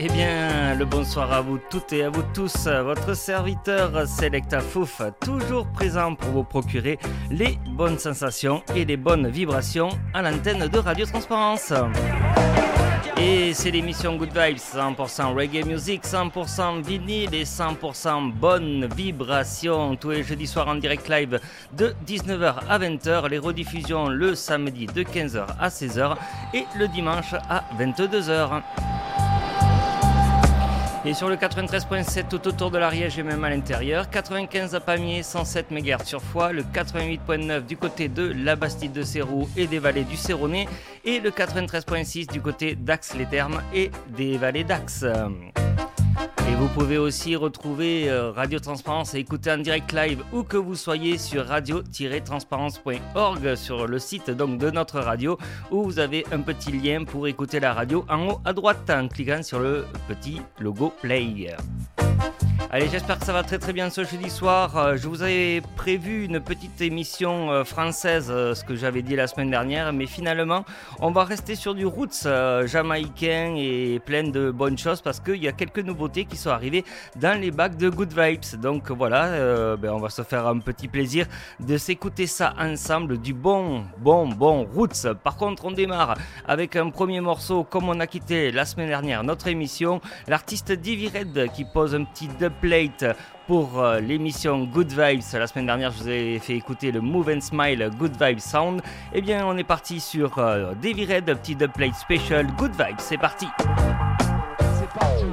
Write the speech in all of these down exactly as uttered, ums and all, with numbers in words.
Eh bien, le bonsoir à vous toutes et à vous tous. Votre serviteur Selecta Fouf, toujours présent pour vous procurer les bonnes sensations et les bonnes vibrations à l'antenne de Radio Transparence. Et c'est l'émission Good Vibes, cent pour cent reggae music, cent pour cent vinyle et cent pour cent bonnes vibrations. Tous les jeudis soirs en direct live de dix-neuf heures à vingt heures. Les rediffusions le samedi de quinze heures à seize heures et le dimanche à vingt-deux heures. Et sur le quatre-vingt-treize virgule sept tout autour de l'Ariège et même à l'intérieur, quatre-vingt-quinze à Pamiers, cent sept mégahertz sur Foix, le quatre-vingt-huit virgule neuf du côté de la Bastide de Céroux et des vallées du Céronais, et le quatre-vingt-treize virgule six du côté d'Ax-les-Thermes et des vallées d'Ax. Et vous pouvez aussi retrouver Radio Transparence et écouter en direct live où que vous soyez sur radio tiret transparence point org, sur le site donc de notre radio, où vous avez un petit lien pour écouter la radio en haut à droite en cliquant sur le petit logo Play. Allez, j'espère que ça va très très bien ce jeudi soir. Je vous avais prévu une petite émission française, ce que j'avais dit la semaine dernière, mais finalement on va rester sur du roots jamaïcain et plein de bonnes choses parce qu'il y a quelques nouveautés qui sont arrivées dans les bacs de Good Vibes. Donc voilà, euh, ben on va se faire un petit plaisir de s'écouter ça ensemble, du bon, bon, bon roots. Par contre, on démarre avec un premier morceau comme on a quitté la semaine dernière notre émission, l'artiste Divi Red qui pose un petit dubplate pour euh, l'émission Good Vibes. La semaine dernière, je vous ai fait écouter le Move and Smile Good Vibes Sound. Eh bien, on est parti sur euh, Divi Red, petit dubplate special Good Vibes. C'est parti. C'est parti.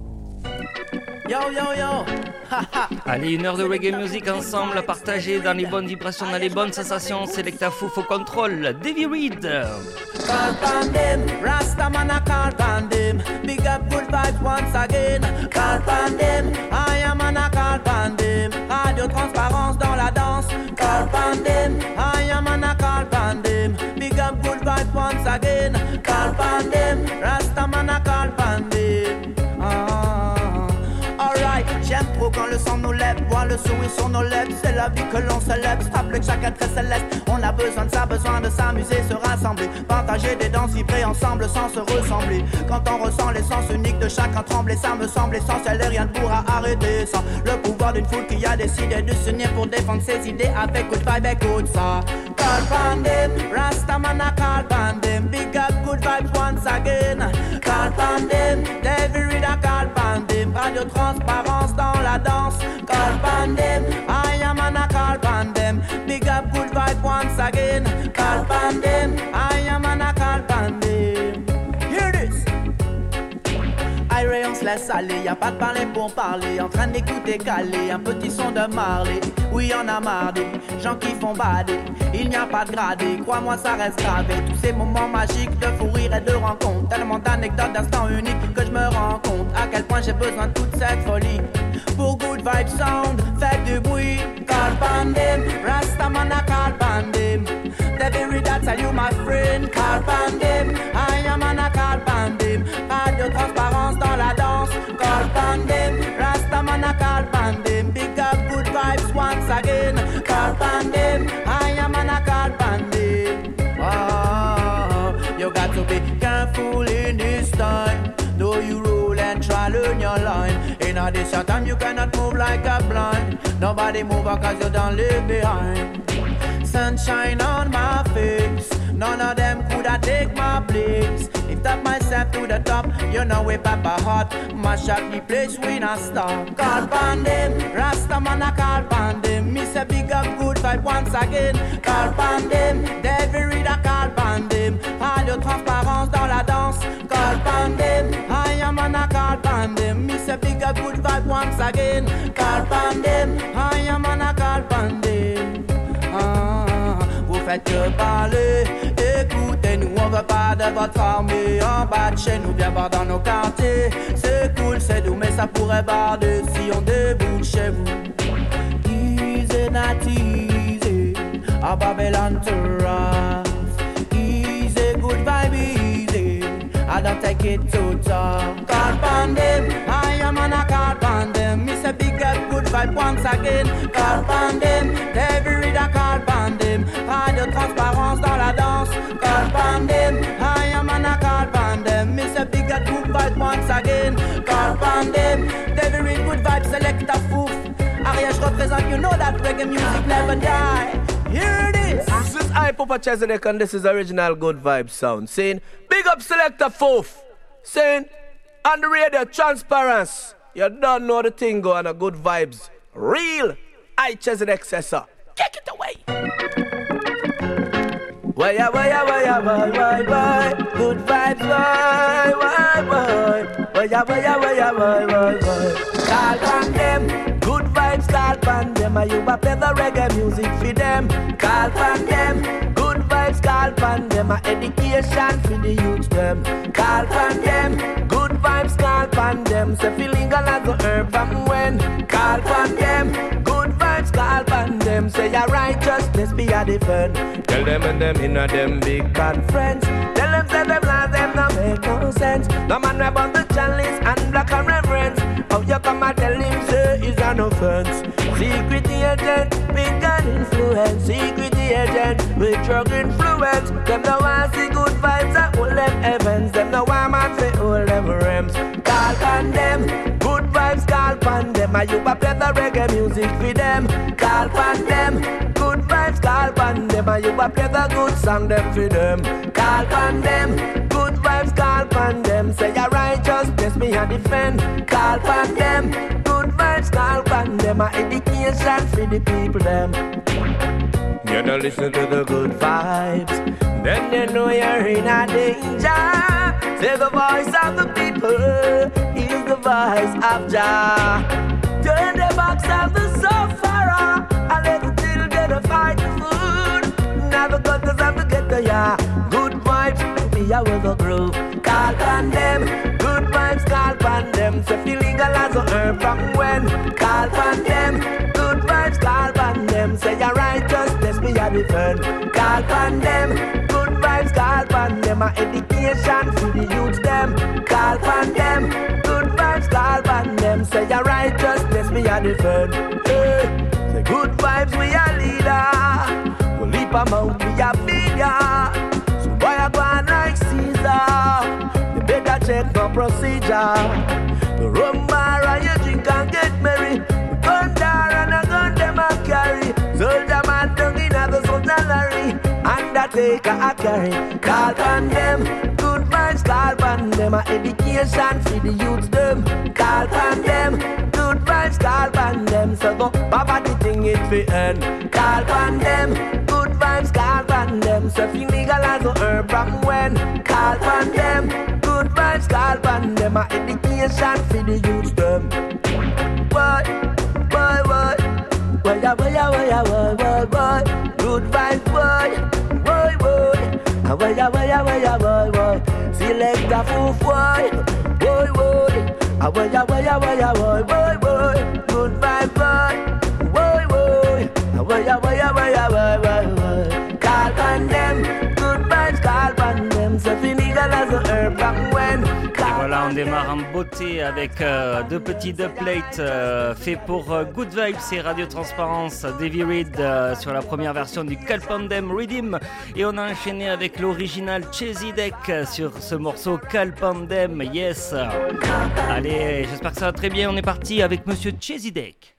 Yo yo yo. Allez, une heure de reggae music ensemble à partager dans les bonnes vibrations, dans les bonnes sensations. Selecta Fouf au contrôle, Divi Red. Call Pandem, Rastaman a call Pandem. Big up Good Vibes once again. Call Pandem, I am an a call Pandem. Radio Transparence dans la danse. Call Pandem, I am an a call Pandem. Big up Good Vibes once again. Call Pandem, Rastaman a call Pandem. Ah. Alright, j'aime trop quand le sang nous lève, voir le sourire sur nos lèvres, c'est la vie que l'on célèbre, stable que chacun très céleste, on a besoin de ça, besoin de s'amuser, se rassembler, partager des danses, vibrer ensemble sans se ressembler, quand on ressent l'essence unique de chacun trembler, ça me semble essentiel et rien ne pourra arrêter ça, le pouvoir d'une foule qui a décidé de s'unir pour défendre ses idées avec Good Vibe, écoute ça. Call Pandem, Rastaman a call Pandem, big up Good Vibes once again. Call Pandem, David Reed a call Pandem, Radio Transparence dans la danse. Call Pandem, I am an a call Pandem, big up Good Vibes once again. Call Pandem, I am an a call Pandem. Hear this. Iray, on se laisse aller, y'a pas de parler pour parler, en train d'écouter caler, un petit son de Marley. Oui, y'en a marre des gens qui font bader, il n'y a pas de gradé, crois-moi ça reste gravé. Tous ces moments magiques de fou rire et de rencontres, tellement d'anecdotes, d'instants uniques que je me rends compte à quel point j'ai besoin de toute cette folie. Pour Good Vibe Sound, faites du bruit. Call Pandem, Rastaman a call Pandem. David Reed, I tell you my friend. Call Pandem, I am an a call Pandem. Radio Transparence dans la danse. Call Pandem, Rastaman a call Pandem. Big up Good Vibes once again. Call Pandem, I am an a call Pandem. Oh, you got to be careful in this time. Though you roll and try learn your line. In a this time you cannot move like a blind. Nobody move cause you don't live behind. Sunshine on my face, none of them coulda take my place. Lift up myself to the top, you know we papa hot. Mash up the place we not stop. Call Pandem, Rastaman a call Pandem. Me say big up Good Vibe once again. Call Pandem, David Reed a call Pandem. Radio Transparence dans la danse. Call Pandem, I am an a call Pandem. Me say big up Good Vibe once again. Call Pandem, I am an a call Pandem. Ah, vous faites que parler, écoutez-nous, on veut pas de votre armée en bas de chez nous, viens voir dans nos quartiers. C'est cool, c'est doux, mais ça pourrait barder si on déboule chez vous. Easy, not easy, a Babylon to rough. Easy, Good Vibe, easy, I don't take it too tough. Call Pandem, I am on a call Pandem. Me say big up Good Vibe once again. Call Pandem, David Reed a call Pandem. Radio Transparence dans la danse. Call Pandem, I am on a call Pandem. Me say big up Good Vibe once again. Call on them, they very good vibes, select a foof. Arias represent, you know that reggae music never die. Here it is. This is I, Papa Chesedek, and this is original good vibe sound. Saying, big up Selector Foof. Saying, on the radio, Transparency. You don't know the thing go on a good vibes. Real I, Chesedek, Sessa. Take it away. Why, why, why, why, why, why, good vibes, why, why, why, why, why, why, why, why, why. Call on them, good vibes, call on them. You a play the reggae music for them. Call on them, good vibes, call on them. A education for the youth them. Call on them, good vibes, call on them. Say feeling a lot of herb from when. Call on them, good vibes, call on them. Say you're righteousness be a defend. Tell them and them in a them big conference. Tell them say them lies them no make no sense. No man about the chalice and black and reverence. How you come and tell him say it's an offense. Secret agent, big gun influence. Secret agent with drug influence. Them no want see good vibes and all them heavens. Them no want man say all them realms. Call on them, good vibes call on them. And you a play the reggae music for them. Call on them, good vibes call on them. And you a play the good song them for them. Call on them, good vibes call on them. Say you're righteous, bless me and defend. Call on them, good vibes call on them. A education for the people them. You don't listen to the good vibes, then you know you're in a danger. Say the voice of the people is the voice of Jah. Turn the box of the sufferer and let the children fight the food. Now the gutters of the ghetto, yeah. Good vibes, be a with a groove. Call on them, good vibes, call on them. So feeling a lot of herb from when. Call on them, good vibes, call on them. Say you're righteous, let's be a defend. Call on them, good vibes, call on them. A education for the youth them. Call on them, good vibes, call on them. Say you're righteous, let's be a defend. Hey. Say good vibes, we are leader. We'll leap them out, we are failure. So boy, I go on like Caesar. You better check the procedure. The rum bar and you drink and get merry. The gun dar and a gun them a carry. Soldier man down in a the soldier lorry. Undertaker a carry. Call on them, good vibes call on them. A education for the youth them. Call on them, good vibes call on them. So go poverty thing it fi end. Call on them, good vibes call on them. So fi legalize the herb from when. Call on them, good vibes call on them. A education for the youth them. Boy, boy, boy. Boy, boy, boy, boy, boy, boy. Good vibes, boy. Boy, boy. Boy, boy, boy, boy, boy. Select a foof, boy. Boy, boy. Boy, boy, boy, boy, boy, boy. Good vibes, boy. Boy, boy. Boy, boy, boy, boy, boy, boy. Call on them. Good vibes, call on them. So fini as a herb from when. Voilà, on démarre en beauté avec euh, deux petits dubplates euh, faits pour euh, Good Vibes et Radio Transparence, Davy Reed euh, sur la première version du Calpandem Rhythm, et on a enchaîné avec l'original Chesedek sur ce morceau Calpandem, yes. Allez, j'espère que ça va très bien, on est parti avec Monsieur Chesedek.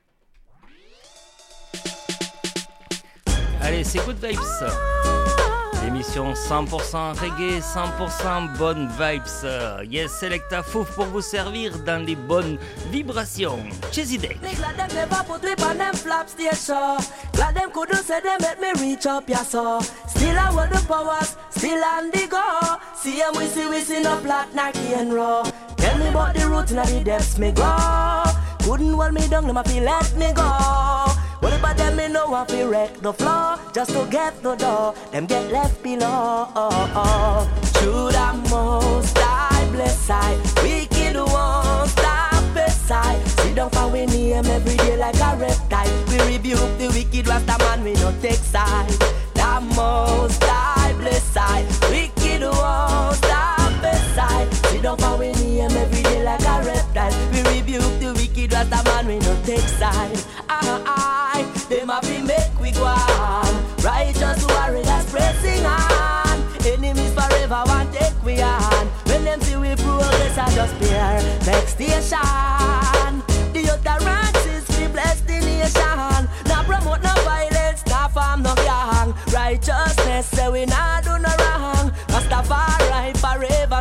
Allez, c'est Good Vibes. L'émission cent pour cent reggae, cent pour cent bonnes vibes. Yes, Selecta Foof pour vous servir dans les bonnes vibrations. Chesedek. Glad them never put me on them flap station. Glad them couldn't say they make me reach up, yeah, so. Still I hold the powers, still on the go. See them we see, we see no plot, knock and raw. Tell me about the route, now the depths me go. Couldn't hold me down, them a feel let me go. What about them, me know I feel wreck the floor. Just to get the door, them get left below. Through the most I bless I, wicked won't stop beside. Sit down for we name every day like a reptile. We rebuke the wicked Rasta man, we no take side. The most I bless I, wicked won't stop beside. Sit down for we name every day like a reptile. We rebuke the wicked Rasta man, we no take side. Ah, ah. Them have been make we go on. Righteous warriors pressing on. Enemies forever want take we on. When them see we progress I just bear vexation. The utterances we bless the nation. Now promote no violence, now farm no gang. Righteousness say we nah do no wrong. Rastafari forever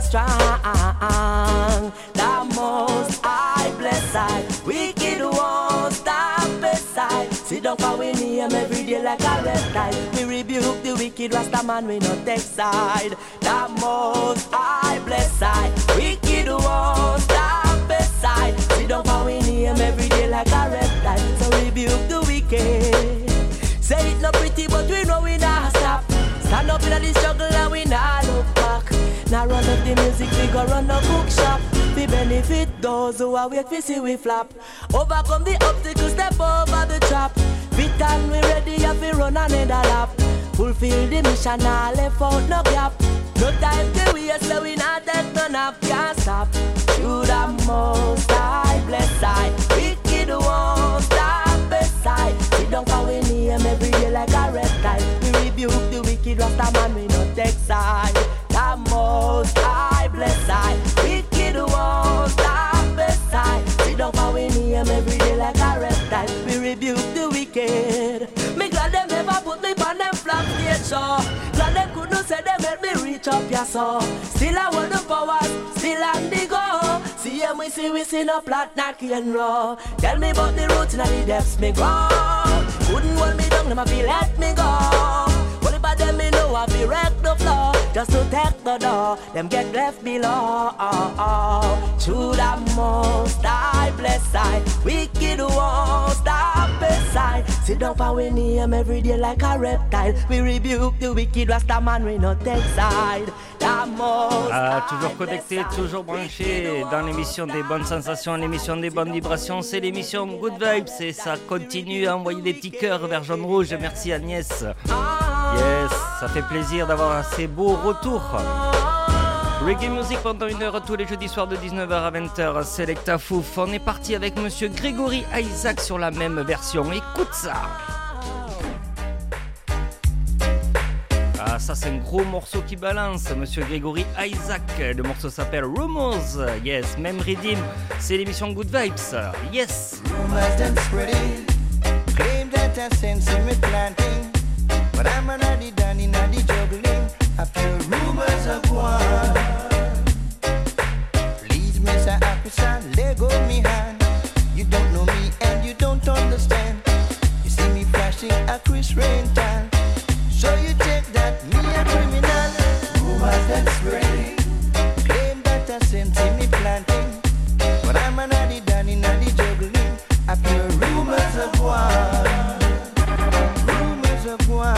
strong. The most I bless I, wicked won't stop beside. Sit down for we name every day like a reptile. We rebuke the wicked Rasta man, we no take side. The most I bless I, wicked won't stop beside. Sit down for we name every day like a reptile. So rebuke the wicked. Say it no pretty but we know we not stop. Stand up in the struggle and we not look back. Now run up the music, we go run a bookshop. We benefit those who are wait to see we flap. Overcome the obstacles, step over the trap. Fit and we ready, have to run another lap. Fulfill the mission, now left out no gap. No time to waste, so we not take no nap. Can't stop. Through the most I bless I, wicked won't stop beside. We don't call we name every day like a reptile. We rebuke the wicked Rasta man, we no take side. The most I bless I, wicked won't stop beside. We don't call we name every day like a reptile. We rebuke the wicked. Me glad them never put me on them flat stage show. Glad them couldn't say them help me reach up your soul. Still I want the powers, still on the go. See them we see we see no plot, not and raw. Tell me about the roots and the depths me grow. Couldn't hold me down, them a feel let me go. What about them me know I be wreck the floor. Just to take the door, them get left below. Oh, oh. Through the most I bless I, wicked won't stop beside. Sit down for we name every day like a reptile. We rebuke the wicked Rasta man, we no take side. The most ah, toujours connecté, toujours branché dans l'émission des bonnes sensations, l'émission des bonnes vibrations, c'est l'émission Good Vibes et ça continue à envoyer des petits cœurs vers jaune rouge. Merci Agnès. Yes, ça fait plaisir d'avoir ces beaux retours. Reggae Music pendant une heure tous les jeudis soirs de dix-neuf heures à vingt heures. Selecta Fouf. On est parti avec Monsieur Grégory Isaac sur la même version. Écoute ça. Ah, ça c'est un gros morceau qui balance, Monsieur Grégory Isaac. Le morceau s'appelle Rumors. Yes, même rythme. C'est l'émission Good Vibes. Yes. Rumors them spreading, claim that I sense me planting, but I'm an addy danny naddy juggling. I feel rumors of war. Please, Mister Officer, let go me hand. You don't know me and you don't understand. You see me flashing a Chris Rental, so you take that me a criminal. Rumors that spreading, claim that I sense me planting, but I'm an addy danny naddy juggling. I feel rumors of war. Rumors of war.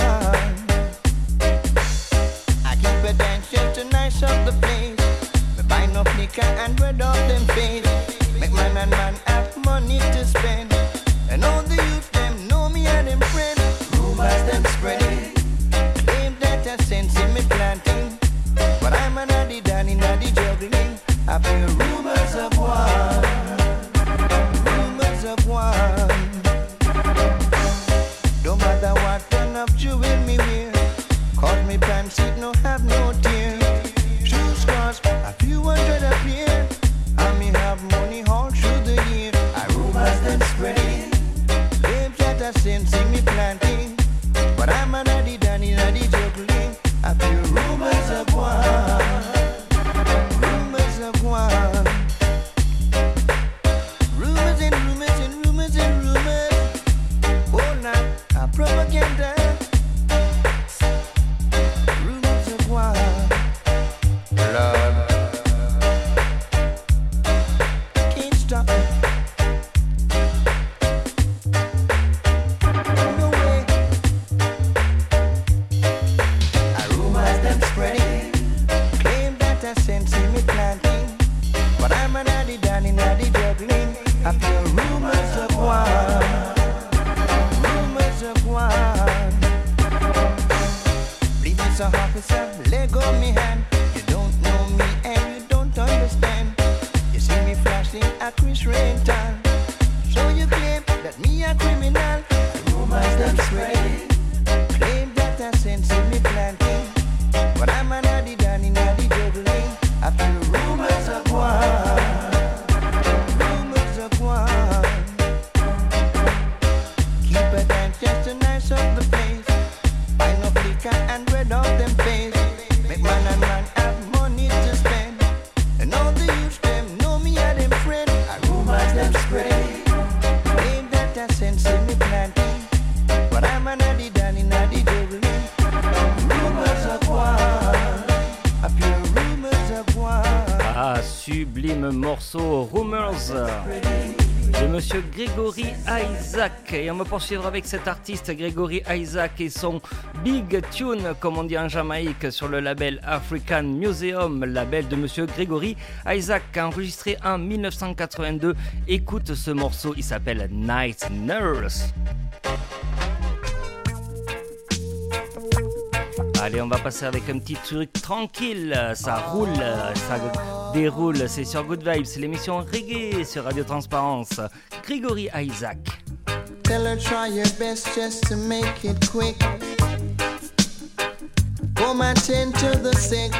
To nice up the place, we buy no liquor and red up them face. Make man and man have money to spend, and all the youth them know me and them friends. Rumors them spreading, claim that I sense in me planting, but I'm an addy danny naddy juggling. I feel rumors of war, rumors of war. Don't matter what turn of jewel me wear, cause me pants seat no have no tear. Shoes cost a few hundred a pair, and me have money all through the year. I rumors them spreading, claim that I sense in me planting, but I'm an addy danny naddy juggling. I feel rumors of war, rumors of war. Rumors and rumors and rumors and rumors. Oh, now a propaganda. Can't stop it. No way. A rumors them spreading, claim that I sense me planting, but I'm an addy danny naddy juggling. I feel rumors of war, rumors of war. Please, Mister Officer, let go me hand. You don't know me and you don't understand. You see me flashing a Chris Rental, so you claim that me a criminal. Rumors them spreading, claim that I sense in me planting, but I'm an addy danny naddy juggling. I feel rumors of war. sublime morceau Rumors de Monsieur Gregory Isaac. Et on va poursuivre avec cet artiste Gregory Isaac et son Big Tune, comme on dit en Jamaïque, sur le label African Museum, label de Monsieur Gregory Isaac, enregistré en dix-neuf cent quatre-vingt-deux. Écoute ce morceau, il s'appelle Night Nurse. Allez, on va passer avec un petit truc tranquille, ça roule, ça déroule, c'est sur Good Vibes, c'est l'émission Reggae sur Radio Transparence. Gregory Isaac. Tell her try your best just to make it quick. Come and tend to the sick.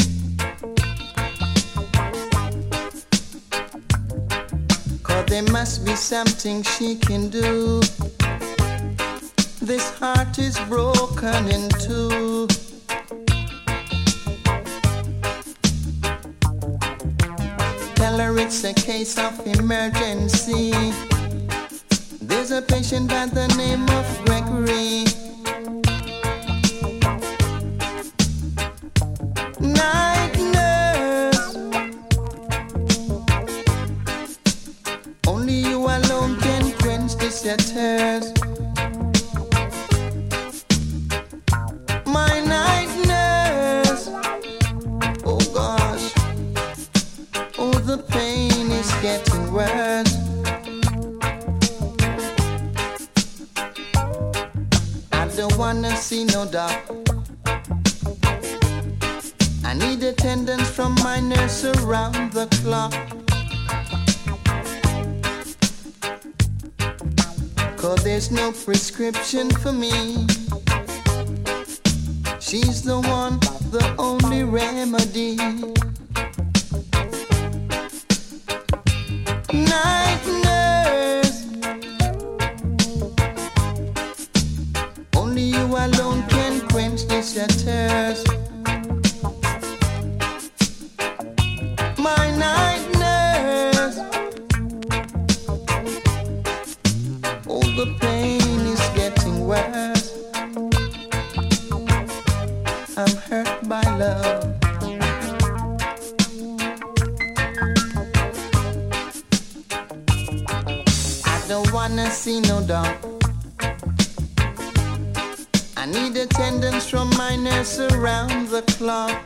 Cause there must be something she can do. This heart is broken in two. Tell her it's a case of emergency. There's a patient by the name of Gregory. Night nurse, only you alone can quench this thirst. My night nurse, oh gosh, oh the pain is getting worse. I don't wanna see no doc. I need attendance from my nurse around the clock. Cause there's no prescription for me. She's the one, the only remedy. Night nurse, only you alone can quench this thirst. My night nurse, oh the pain is getting worse. I'm hurt by love. I don't wanna see no dog. I need attendance from my nurse around the clock.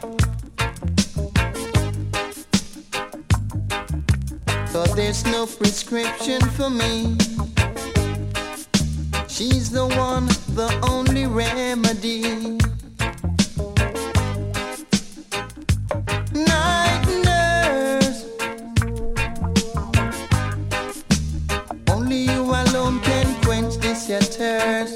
Cause there's no prescription for me. She's the one, the only remedy. Night nurse, only you alone can quench this thirst.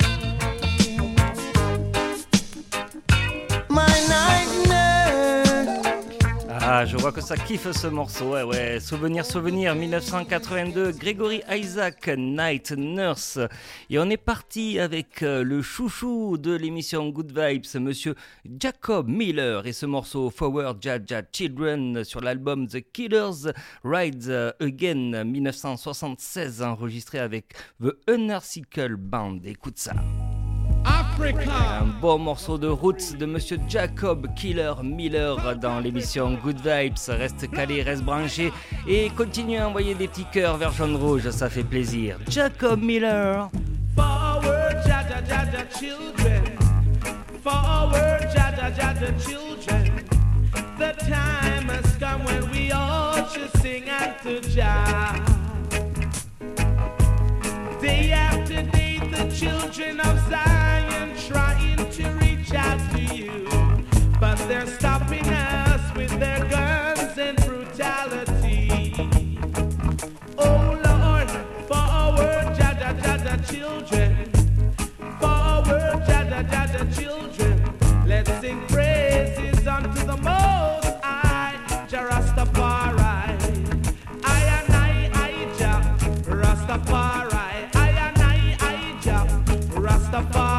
My night nurse. Ah, je vois que ça kiffe ce morceau, ouais, ouais. Souvenir, souvenir, dix-neuf cent quatre-vingt-deux, Gregory Isaac, Night Nurse. Et on est parti avec le chouchou de l'émission Good Vibes, monsieur Jacob Miller, et ce morceau Forward Jaja Children sur l'album The Killers Ride Again, dix-neuf cent soixante-seize, enregistré avec The Unarsical Band. Écoute ça. Africa. Un beau morceau de roots de monsieur Jacob Killer Miller dans l'émission Good Vibes. Reste calé, reste branché et continue à envoyer des petits cœurs vers jaune rouge, ça fait plaisir. Jacob Miller. Forward, Jaja Jaja children. Forward, Jaja Jaja children. The time has come when we all should sing unto Jah. Day after day, the children of Zion trying to reach out to you, but they're stopping us with their guns and brutality. Oh Lord, forward, Jaja Jaja children. Forward, Jaja Jaja children. Let's sing praises unto the Most High, Jah Rastafari. I and I, I Jah Rastafari. Rastafari.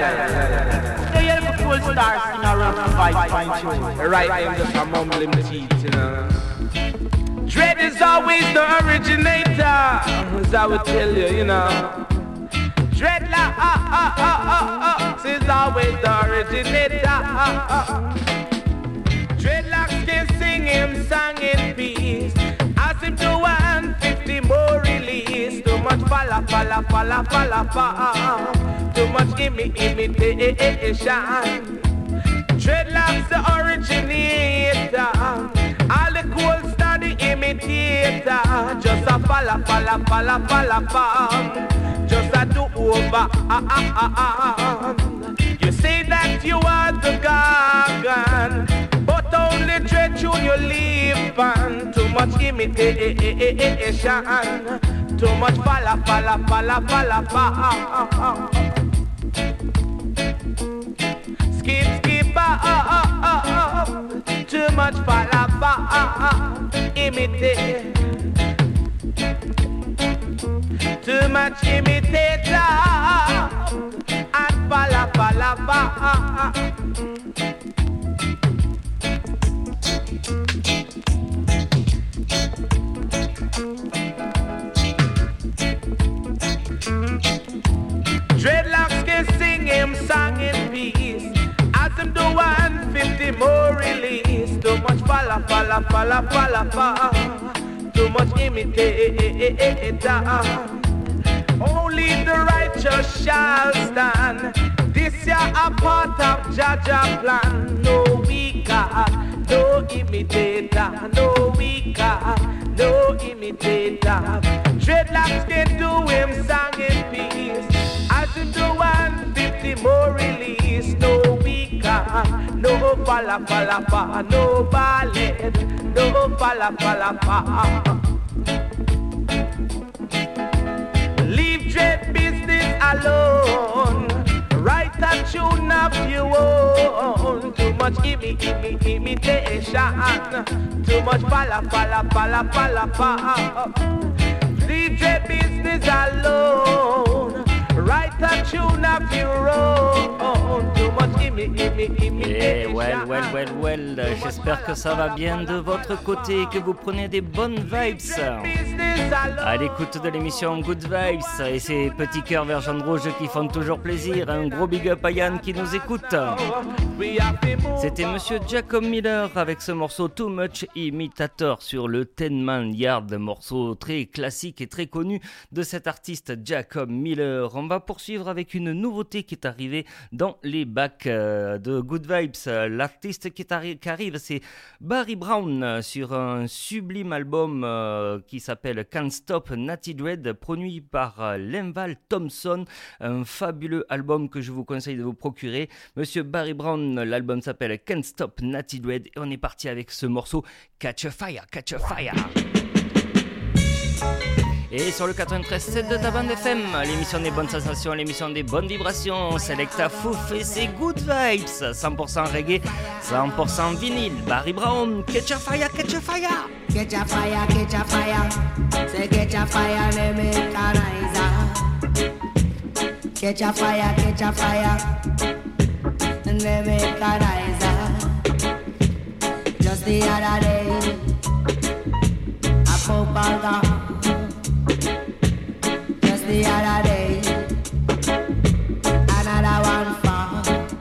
yeah, yeah. So you're the cool star singer around five point two. Right, I'm just a mumbling teeth, you know. Dread is always the originator, as I would tell you, you know. Dreadlock ah, ah, ah, ah, is always the originator. Ah, ah. Dreadlocks can sing him song in peace. As him do one fifty more release. Too much falla, falla, falla, falla, falla. Too much imi, imitation. Dreadlocks the originator. All the cool star the imitator. Just a falla, falla, falla, falla, falla. Just a do over. Ah, ah, ah, ah. You say that you are the gargan, but only dread you you live on. Too much imitation. Too much falla, falla, falla, falla, falla. Skip, skip, ah, ah, ah, ah. Too much falla, falla, imitate. Too much imitator and falla, falla, falla. Dreadlocks can sing him song in peace. As him do one fifty more release. Too much falla, falla, falla, falla, falla. Too much imitator. Only the righteous shall stand. This year a part of Jaja plan. No we God, no imitator. No we God, no imitator. Dreadlocks can do him song in peace. As him do one fifty more release. No we God, no falla, falla, falla. No ballet, no falla, falla, falla. Leave dread business alone. Write a tune of your own. Too much imi, imi, imitation. Too much falla, falla, falla, falla, falla. Leave dread business alone. Write a tune of your own. Too much imi, imi, imitation. Eh, well, well, well, well. J'espère que ça va bien de votre côté et que vous prenez des bonnes vibes. À l'écoute de l'émission Good Vibes et ces petits cœurs vert jaune rouge qui font toujours plaisir. Un gros big up à Yann qui nous écoute. C'était Monsieur Jacob Miller avec ce morceau Too Much Imitator sur le Ten Man Yard, morceau très classique et très connu de cet artiste Jacob Miller. On va poursuivre avec une nouveauté qui est arrivée dans les bacs de Good Vibes. L'artiste qui, arri- qui arrive, c'est Barry Brown sur un sublime album euh, qui s'appelle Can't Stop Natty Dread, produit par euh, Lenval Thompson. Un fabuleux album que je vous conseille de vous procurer. Monsieur Barry Brown, l'album s'appelle Can't Stop Natty Dread et on est parti avec ce morceau Catch a Fire, Catch a Fire. Et sur le quatre-vingt-treize sept de ta bande F M, l'émission des bonnes sensations, l'émission des bonnes vibrations, Selecta Fouf et c'est Good Vibes, cent pour cent reggae, cent pour cent vinyle, Barry Brown, Catch a Fire, Catch a Fire. Catch a fire, catch a fire, say catch a fire, let me canalize. Catch a fire, catch a fire, let me canalize. Just the other day, I spoke about the other day, another one fall.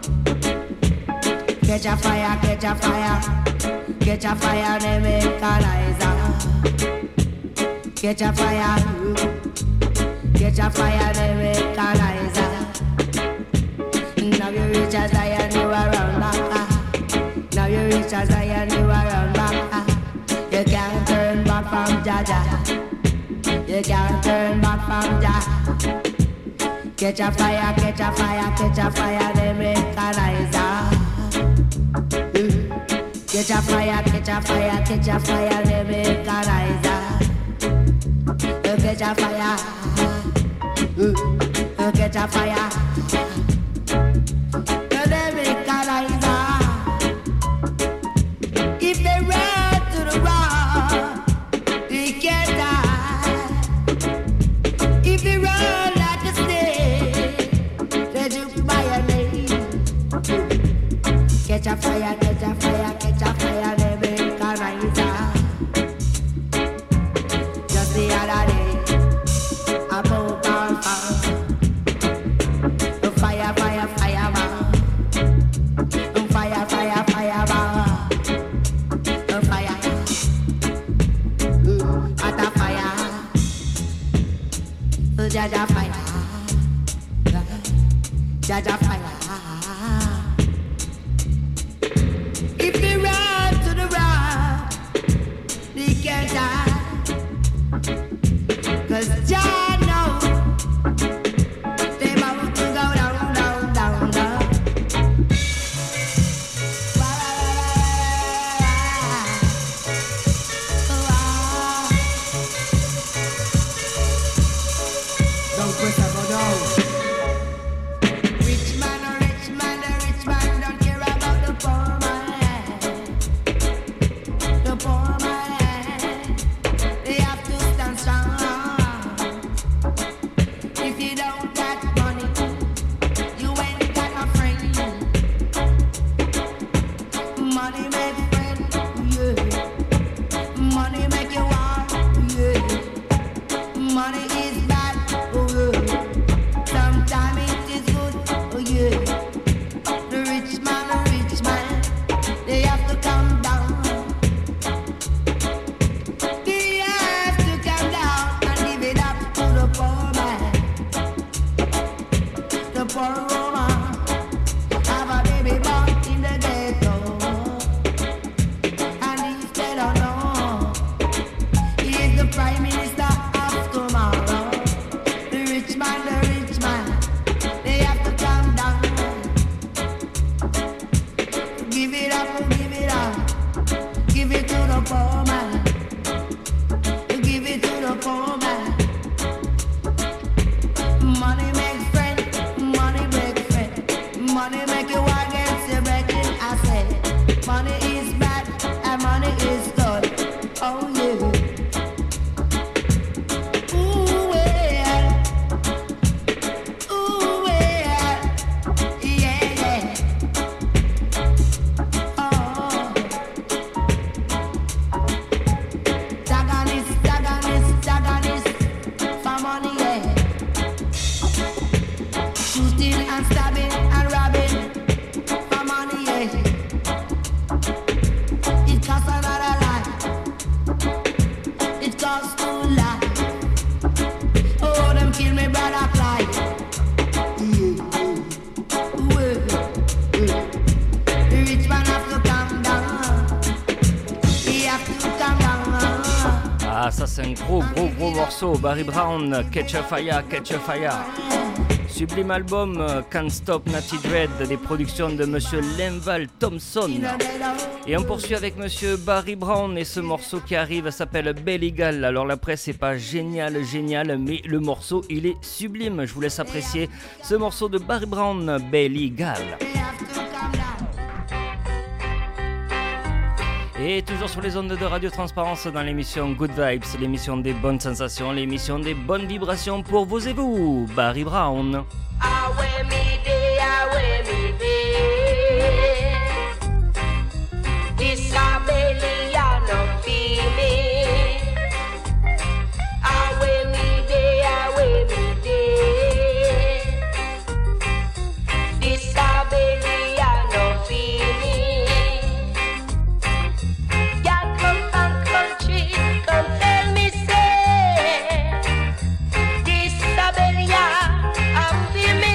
Catch a fire, catch a fire, catch a fire, they make a liza. Catch a fire, catch a fire, they make a liza. Now you reach a Zion, you are round back. Now you reach a Zion, you are round back. You can't turn back from Jaja. You can't turn back from Jah. Catch a fire, catch a fire, catch a fire, they make a liza. Catch a fire, catch a fire, catch a fire, they make a liza. Catch a fire, catch a fire, they make a liza. If they run to the rock, they can't die. If they run like a snake, they just by a name. Jaja fire, Jaja fire. If they run to the rock, they can't die. 'Cause Jah knows they bound to go down, down, down, down. Don't press up or down. Rich man, a rich man, a rich man don't care about the poor man. The poor man, they have to stand strong. If you don't got money, you ain't got no friend. Money make friend, yeah. Money make you want, yeah. Money is bad, oh yeah. Sometimes it is good, oh yeah. The rich man, the rich man, they have to come down. They have to come down and give it up to the poor man. The poor woman have a baby born in the ghetto, and if they don't know, he is the prime minister of tomorrow. The rich man, the rich man, they have to come down. Give it up, give it up, give it to the poor man. Give it to the poor man. Money makes friend, money makes friend. Money make you against your brethren, I said. Money is bad and money is good. Oh yeah. Ooh well, ooh well, yeah yeah. Oh, Jaganis, Jaganis, Jaganis, for money yeah. Shooting and stabbing and robbing for money yeah. It costs another life. It costs two lives. Oh, them kill me brother Clyde. Yeah. Well, well. The rich man have to come down. He have to come down. Ah, ça c'est un gros gros gros morceau. Barry Brown, Catch a Fire, Catch a Fire. Sublime album euh, Can't Stop Natty Dread, des productions de Monsieur Linval Thompson. Et on poursuit avec Monsieur Barry Brown et ce morceau qui arrive s'appelle Bellygal. Alors la presse c'est pas génial, génial, mais le morceau il est sublime. Je vous laisse apprécier ce morceau de Barry Brown, Bellygal. Et toujours sur les ondes de Radio Transparence dans l'émission Good Vibes, l'émission des bonnes sensations, l'émission des bonnes vibrations pour vous et vous, Barry Brown. Away me day, away me day. This a belly and no feeling. Away me day, away me day. This a belly and no feeling. Y'all come from country, come tell me say. This a belly and I'm feeling.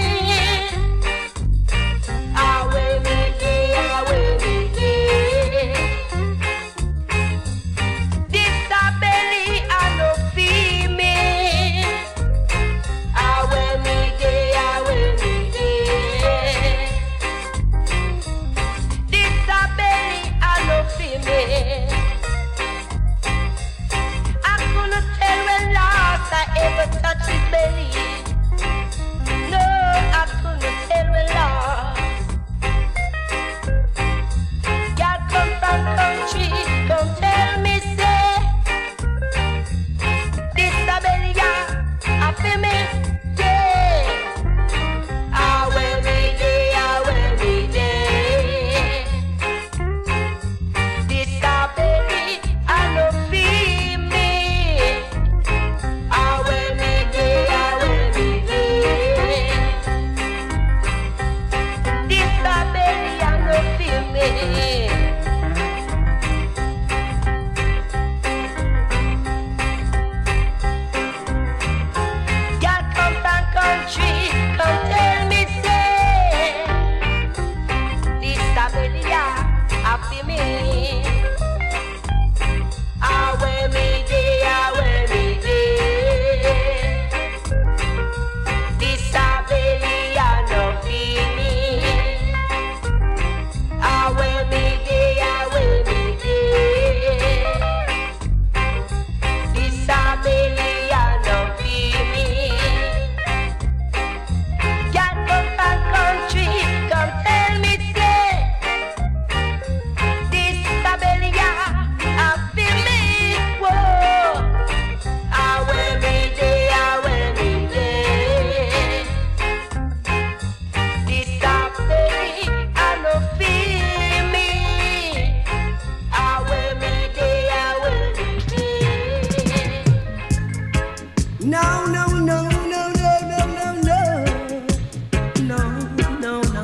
No, no, no, no, no, no, no, no. No, no, no.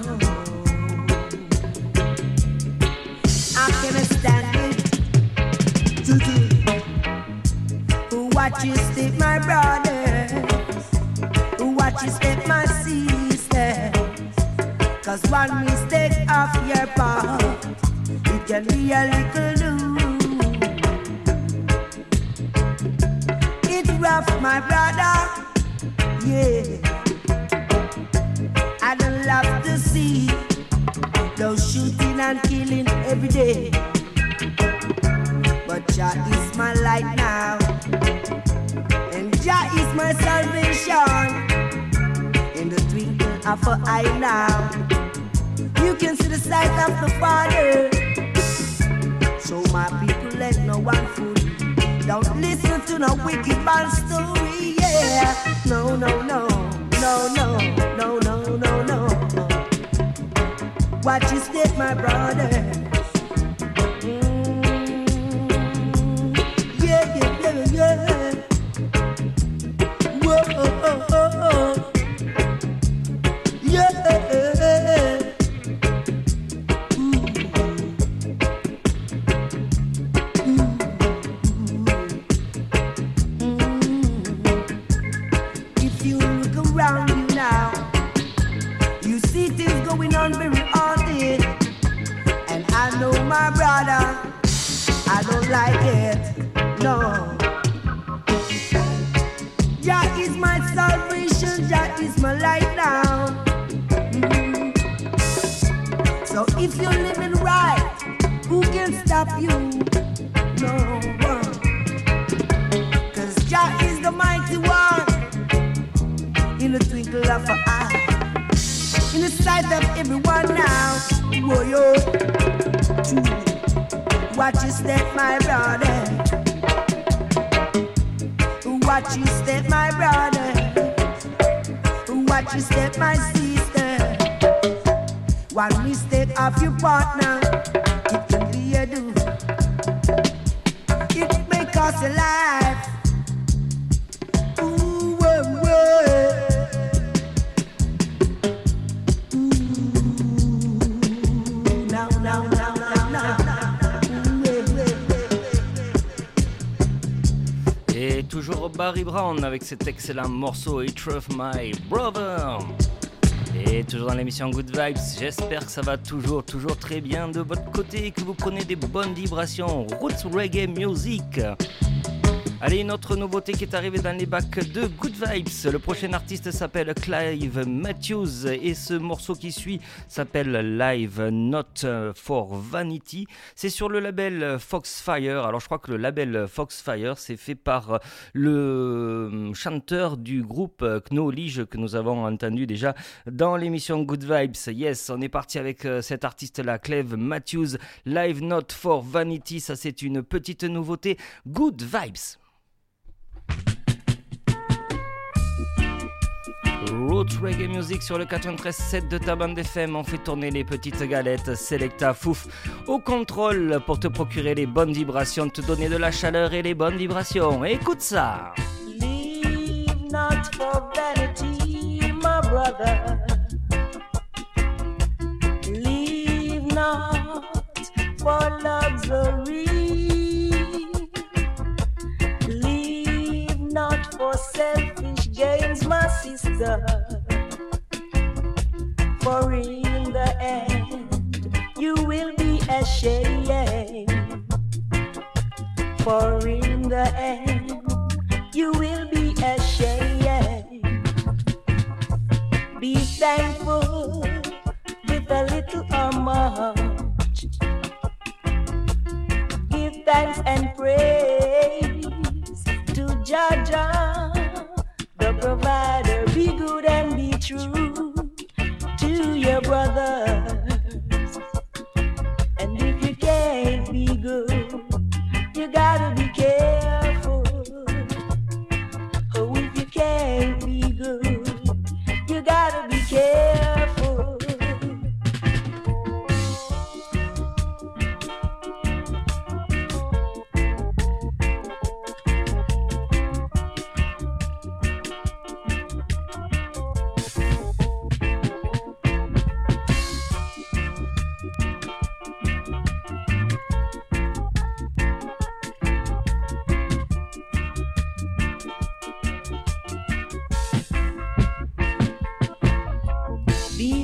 I can't stand it. Watch you step, my brothers. Watch you step, my sisters. Cause one mistake of your part, it can be a little doom. It's rough, my brother. Yeah. I don't love to see those shooting and killing every day. But Jah is my light now, and Jah is my salvation. In the twinkle of an eye now, you can see the sight of the Father. So my people, let no one fool you. Don't listen to no wicked man story. Yeah, no, no, no, no, no, no, no, no, no. Watch your step, my brother. Yeah, yeah, yeah, yeah. Whoa, oh, oh, oh, oh. Yeah. Ooh. Ooh. If you look around you now, you see things going on very haunted. And I know, my brother, I don't like it. No. Jah is my salvation, Jah is my light now. Mm-hmm. So if you're living right, who can stop you? No one. Cause Jah is the mighty one. In the twinkle of an eye, in the sight of everyone now. Whoa, yo. Watch you step, my brother. Watch you step, my brother. Watch you step, my sister. One mistake of your partner, it can be a do. It may cost your life. Ooh, whoa, whoa. Ooh, now, now, now, now, now. Et toujours Barry Brown avec cet excellent morceau Each of My Brother. Et toujours dans l'émission Good Vibes, j'espère que ça va toujours, toujours très bien de votre côté et que vous prenez des bonnes vibrations. Roots Reggae Music. Allez, une autre nouveauté qui est arrivée dans les bacs de Good Vibes. Le prochain artiste s'appelle Clive Matthews et ce morceau qui suit s'appelle Live Not for Vanity. C'est sur le label Foxfire. Alors je crois que le label Foxfire c'est fait par le chanteur du groupe Knowledge que nous avons entendu déjà dans l'émission Good Vibes. Yes, on est parti avec cet artiste-là, Clive Matthews. Live Not for Vanity, ça c'est une petite nouveauté. Good Vibes. Roots Reggae Music sur le quatre-vingt-treize sept de ta bande F M. On fait tourner les petites galettes. Selecta Fouf au contrôle pour te procurer les bonnes vibrations, te donner de la chaleur et les bonnes vibrations. Écoute ça. Leave not for vanity, my brother. Leave not for luxury. Leave not for selfish gains, my sister. For in the end, you will be ashamed. For in the end, you will be ashamed. Be thankful with a little or much. Give thanks and praise to Jah Jah, the provider. Be good and be true to your brothers. And if you can't be good, you gotta be careful. Oh, if you can't be good, you gotta be careful.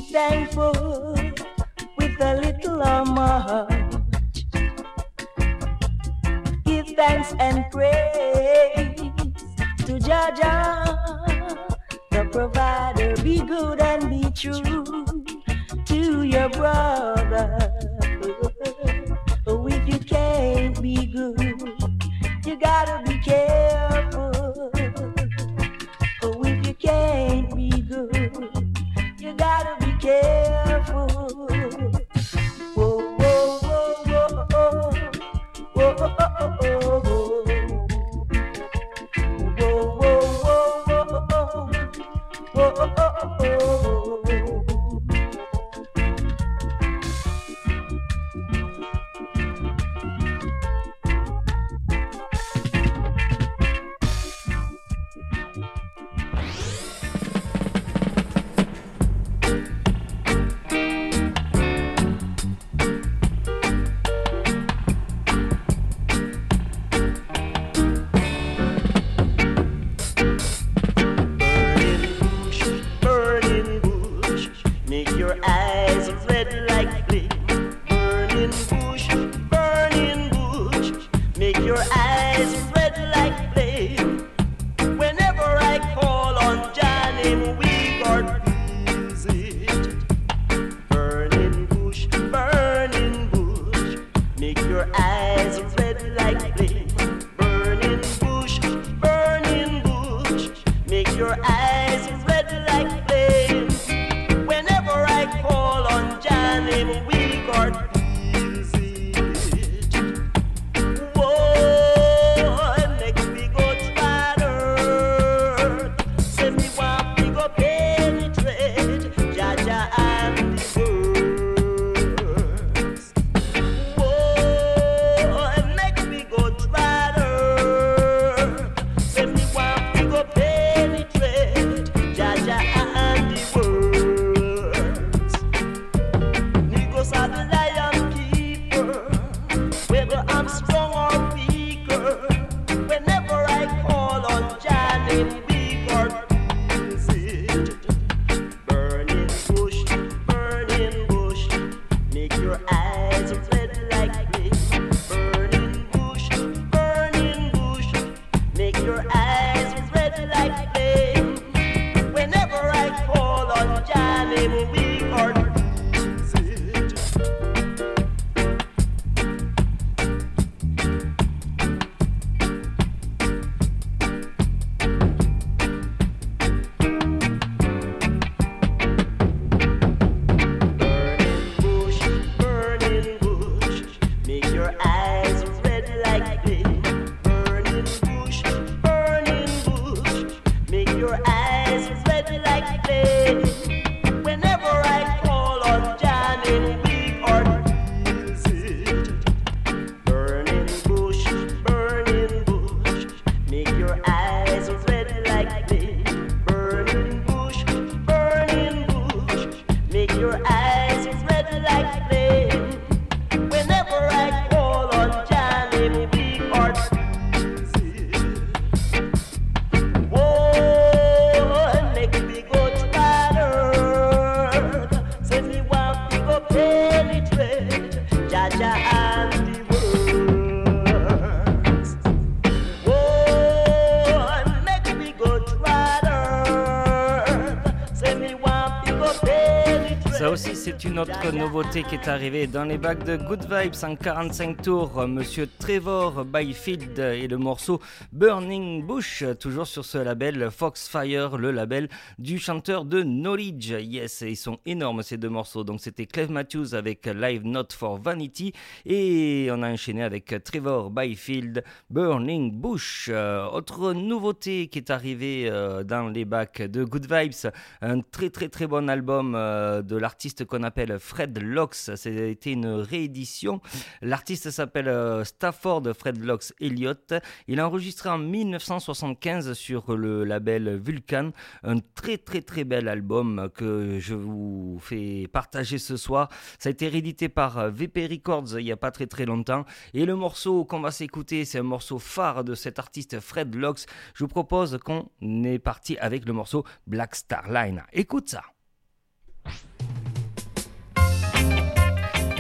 thankful with a little or much. Give thanks and praise to Jah Jah, the provider. Be good and be true to your brother. Oh, if you can't be good, you gotta be careful. Oh, if you can't be good, you gotta be careful. Whoa, whoa, whoa, whoa, whoa, whoa, whoa, whoa, whoa. Une autre nouveauté qui est arrivée dans les bacs de Good Vibes en quarante-cinq tours, Monsieur Trevor Byfield et le morceau Burning Bush, toujours sur ce label Foxfire, le label du chanteur de Knowledge. Yes, ils sont énormes ces deux morceaux. Donc c'était Cleve Matthews avec Live Not for Vanity et on a enchaîné avec Trevor Byfield, Burning Bush. Euh, autre nouveauté qui est arrivée euh, dans les bacs de Good Vibes, un très très très bon album euh, de l'artiste qu'on appelle Fred Locks. C'était une réédition. L'artiste s'appelle euh, Stafford Fred Locks Elliott. Il a enregistré en dix-neuf cent soixante-quinze sur le label Vulcan un très très très bel album que je vous fais partager ce soir. Ça a été réédité par V P Records il n'y a pas très très longtemps et le morceau qu'on va s'écouter, c'est un morceau phare de cet artiste Fred Locks. Je vous propose qu'on est parti avec le morceau Black Star Line. Écoute ça.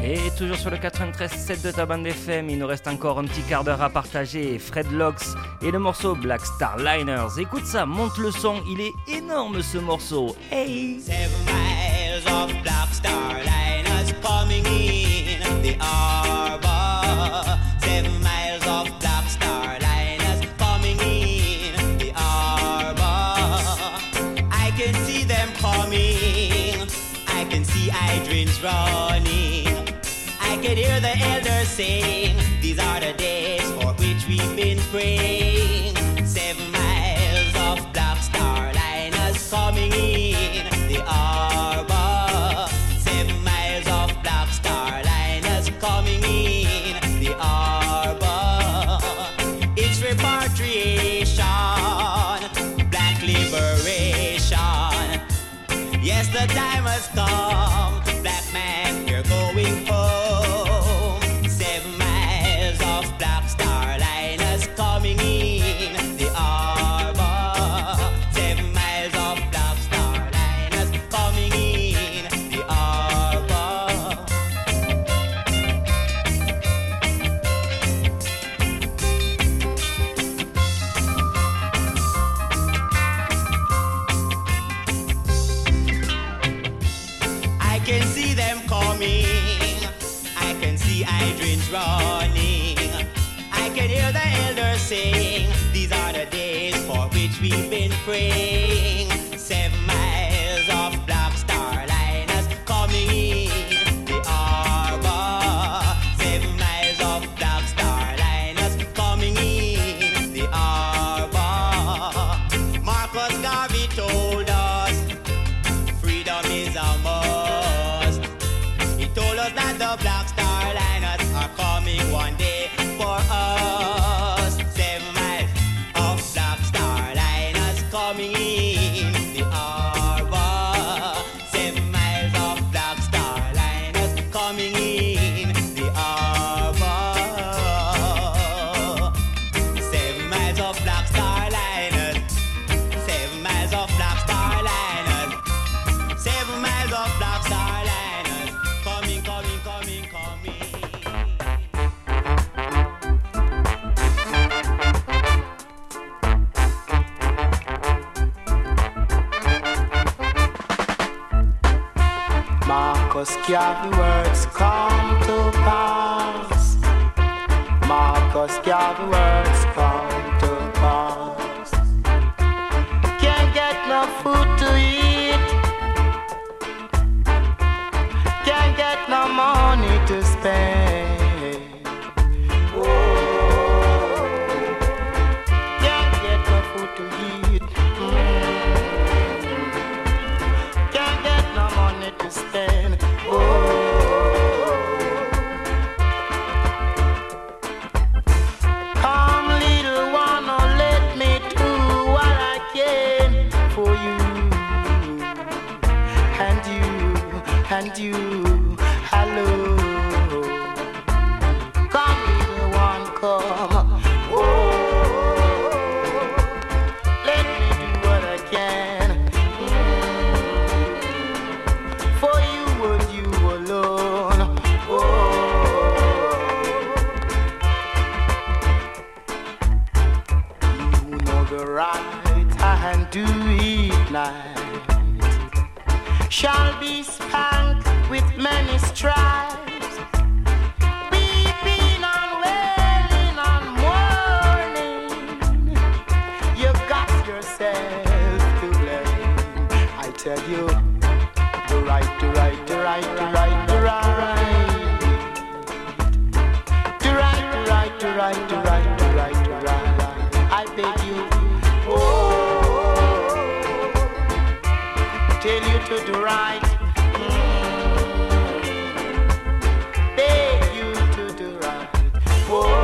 Et toujours sur le quatre-vingt-treize sept de ta bande F M, il nous reste encore un petit quart d'heure à partager. Fred Lox et le morceau Black Star Liners. Écoute ça, monte le son, il est énorme ce morceau. Hey! Seven miles of Black Star Liners coming in the harbor. Seven miles of Black Star Liners coming in the harbor. I can see them coming. I can see hydrants running. I can hear the elders saying, these are the days for which we've been praying. Seven miles of Black Star Liners coming in the harbor. Seven miles of Black Star Liners coming in the harbor. It's repatriation, black liberation. Yes, the time has come, black man, you're going home. Seven miles of Black Star Liners coming in the harbor. Seven miles of Black Star Liners coming in the harbor. I can see them coming. I can see hydrants running. I can hear the elders saying, these are the days for which we've been praying. Seven miles of Black Star Liners coming in the harbor. Seven miles of Black Star Liners coming in the harbor. Marcus Garvey told us, freedom is a must. He told us that the Black Star Liners are coming one day for us. Seven miles of Black Star Liners coming in the harbor. Seven miles of Black Star Liners coming in the harbor. Seven miles of Black Star Liners. Seven miles of Black Star Liners. Seven miles of Black Star Liners. Coming, coming, coming, coming. Marcus Garvey words come to pass. Marcus Garvey words come to pass. Can't get no food to eat. Can't get no money to spend. Oh, can't get no food to eat. Mm. Can't get no money to spend. Oh, come little one, oh, let me do what I can for you and you and you. Hello, come little one, come. Oh, let me do what I can. For you and you alone. Oh, you know the right hand to ignite shall be spanked with many stripes, weeping and wailing and mourning. You got yourself to blame. I tell you. The right, the right, the right, the right, the right. The right, the right, the right, the right, the right, the right. I beg you, oh, tell you to do right. Mm. Beg you to do right. Oh.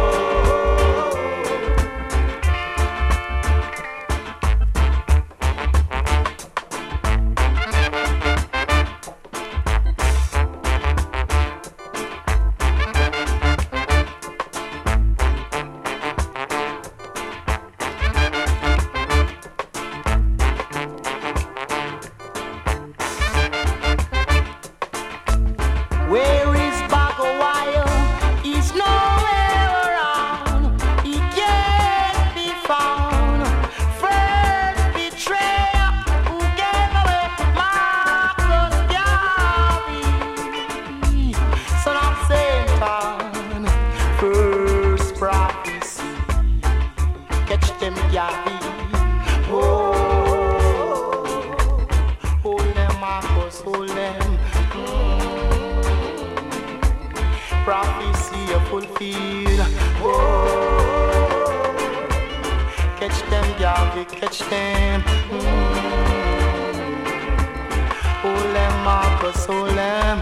prophecy you fulfill. Oh, catch them, Yahweh, catch them. Mm. Hold them, Marcus, hold them.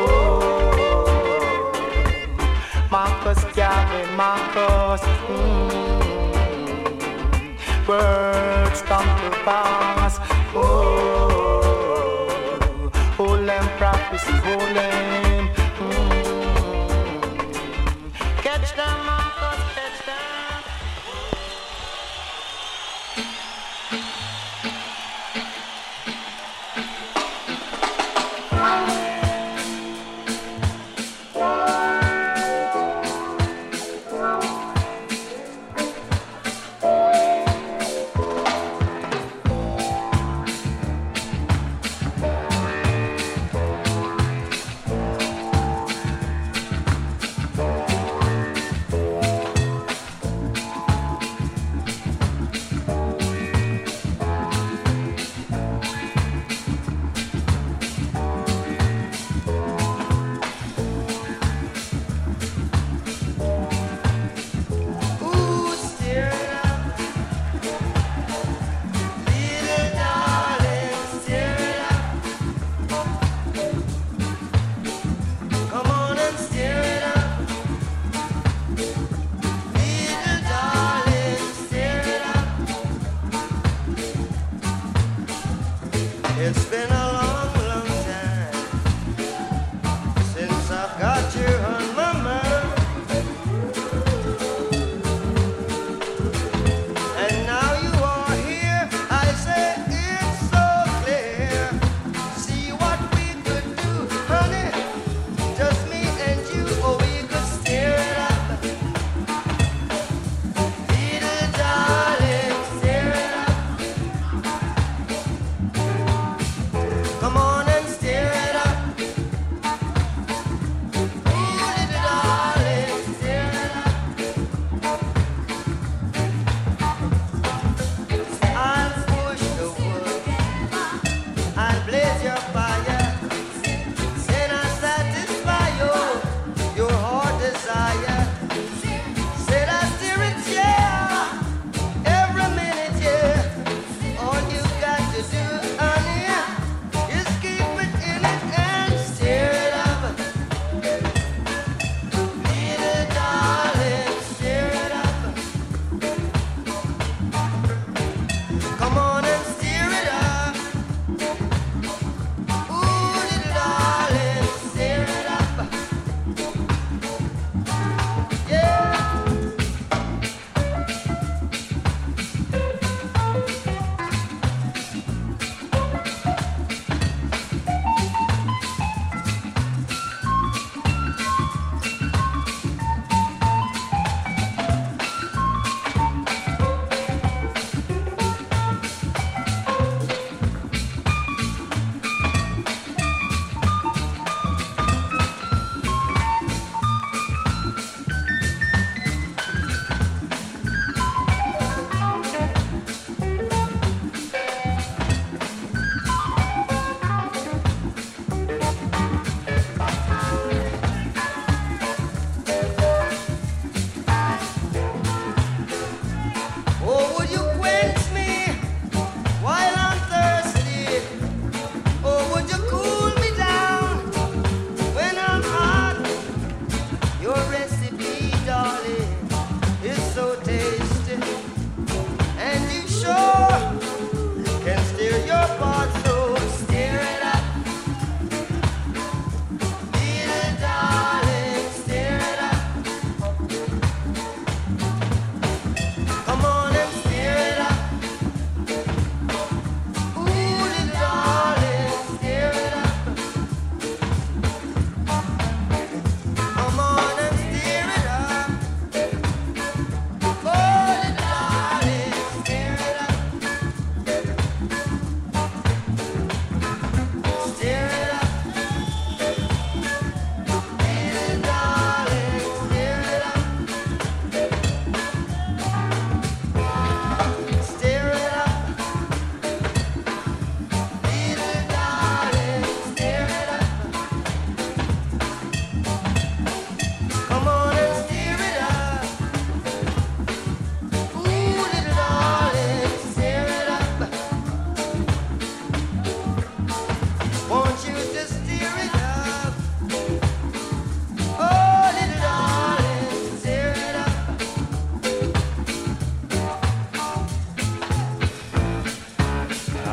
Oh, Marcus, Gavin, Marcus. Mm. Words come to pass. Oh, hold them, prophecy, hold them. Mm. Catch them, Marcus, catch them.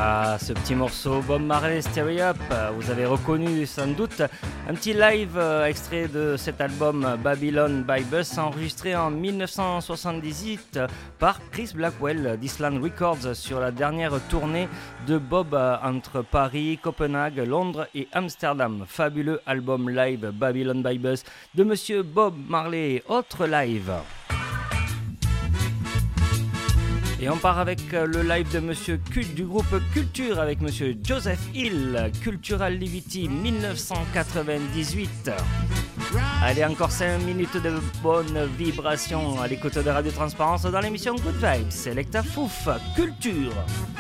Ah, ce petit morceau Bob Marley Stereo Up, vous avez reconnu sans doute un petit live euh, extrait de cet album Babylon by Bus enregistré en dix-neuf cent soixante-dix-huit par Chris Blackwell d'Island Records sur la dernière tournée de Bob euh, entre Paris, Copenhague, Londres et Amsterdam. Fabuleux album live Babylon by Bus de Monsieur Bob Marley. Autre live. Et on part avec le live de Monsieur Cult du groupe Culture avec Monsieur Joseph Hill, Cultural Liberty dix-neuf cent quatre-vingt-dix-huit. Allez, encore cinq minutes de bonne vibration à l'écoute de Radio Transparence dans l'émission Good Vibes. Selecta Fouf, Culture.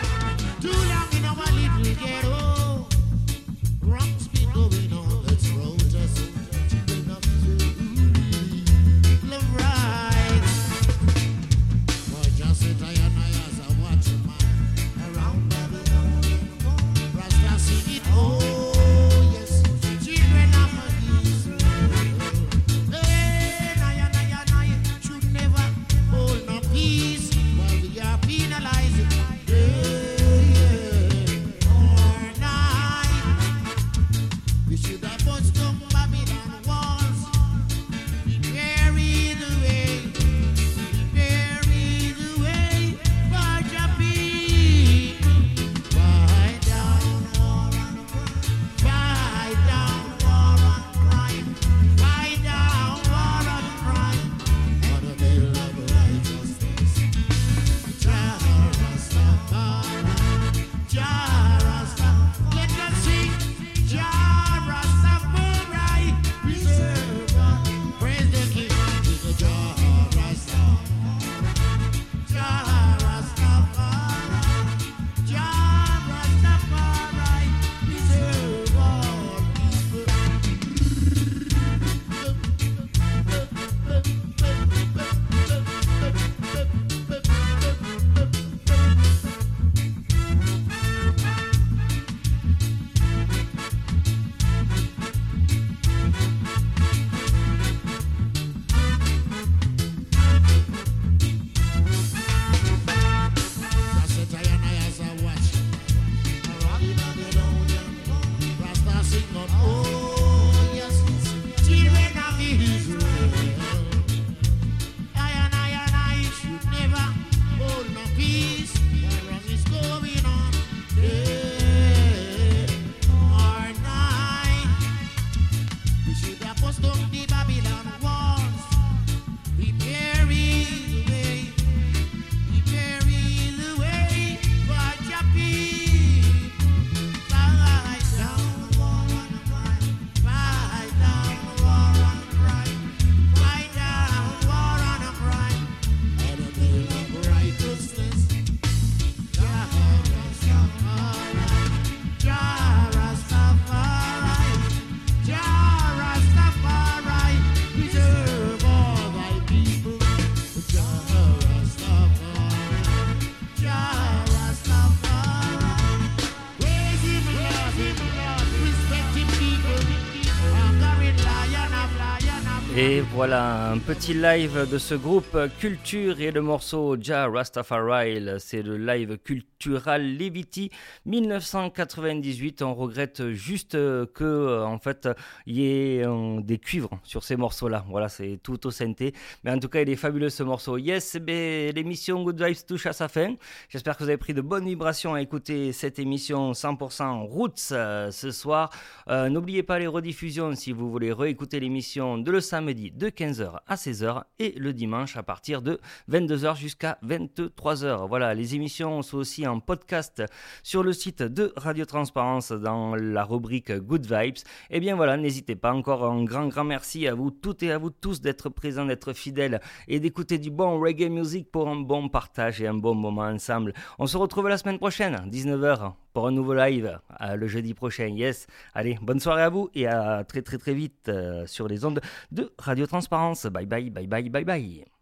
Et voilà, un petit live de ce groupe Culture et le morceau Jah Rastafari, c'est le live Cultural Liberty dix-neuf cent quatre-vingt-dix-huit. On regrette juste que, en fait, il y ait euh, des cuivres sur ces morceaux-là. Voilà, c'est tout au synthé. Mais en tout cas, il est fabuleux ce morceau. Yes, ben, l'émission Good Vibes touche à sa fin. J'espère que vous avez pris de bonnes vibrations à écouter cette émission cent pour cent Roots euh, ce soir. Euh, n'oubliez pas les rediffusions si vous voulez réécouter l'émission de le samedi de quinze heures à seize heures et le dimanche à partir de vingt-deux heures jusqu'à vingt-trois heures. Voilà, les émissions sont aussi en podcast sur le site de Radio Transparence dans la rubrique Good Vibes. Et bien voilà, n'hésitez pas, encore un grand grand merci à vous toutes et à vous tous d'être présents, d'être fidèles et d'écouter du bon reggae music pour un bon partage et un bon moment ensemble. On se retrouve la semaine prochaine, dix-neuf heures, pour un nouveau live euh, le jeudi prochain. Yes, allez, bonne soirée à vous et à très très très vite euh, sur les ondes de Radio Transparence. Bye bye, bye bye, bye bye.